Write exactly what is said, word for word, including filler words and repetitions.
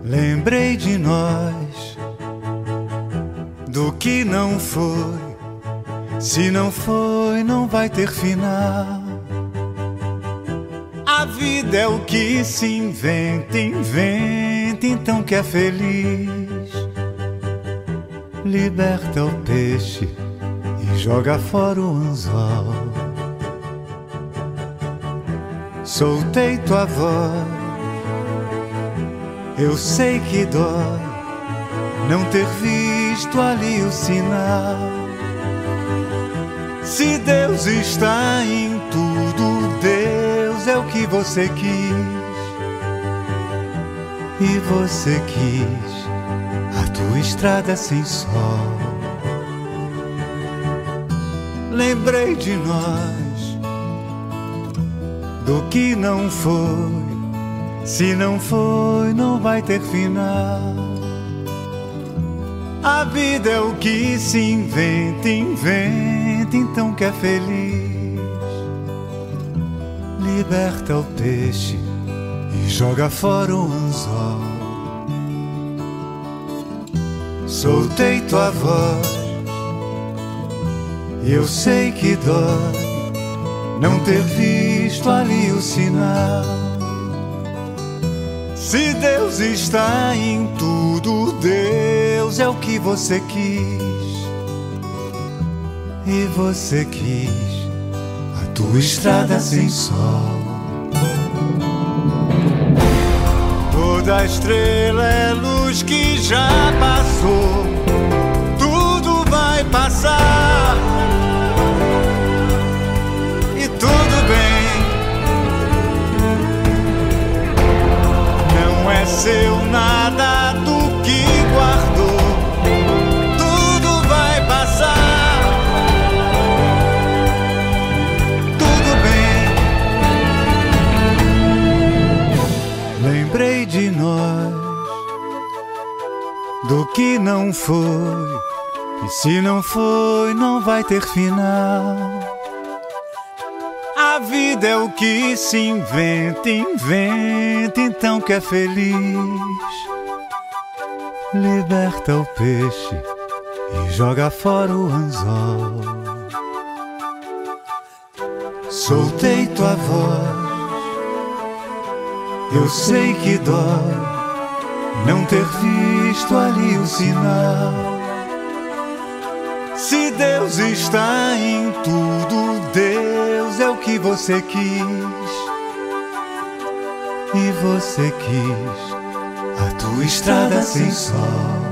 Lembrei de nós, do que não foi. Se não foi, não vai ter final. A vida é o que se inventa, inventa, então que é feliz. Liberta o peixe e joga fora o anzol. Soltei tua voz, eu sei que dói não ter visto ali o sinal. Se Deus está em tudo, Deus é o que você quis. E você quis a tua estrada sem sol. Lembrei de nós, do que não foi. Se não foi, não vai ter final. A vida é o que se inventa, inventa, então que é feliz. Liberta o peixe e joga fora o anzol. Soltei tua voz, eu sei que dói não ter visto ali o sinal. Se Deus está em tudo, Deus é o que você quis. E você quis a tua estrada sem sol. Toda estrela é luz que já passou. Tudo vai passar e tudo bem. Não é seu nada do que guardou. Tudo vai passar, tudo bem. Lembrei de nós, do que não foi. E se não foi, não vai ter final. A vida é o que se inventa, inventa, então que é feliz. Liberta o peixe e joga fora o anzol. Soltei tua voz, eu sei que dói não ter visto ali o sinal. Se Deus está em tudo, Deus é o que você quis. E você quis a tua estrada sem sol.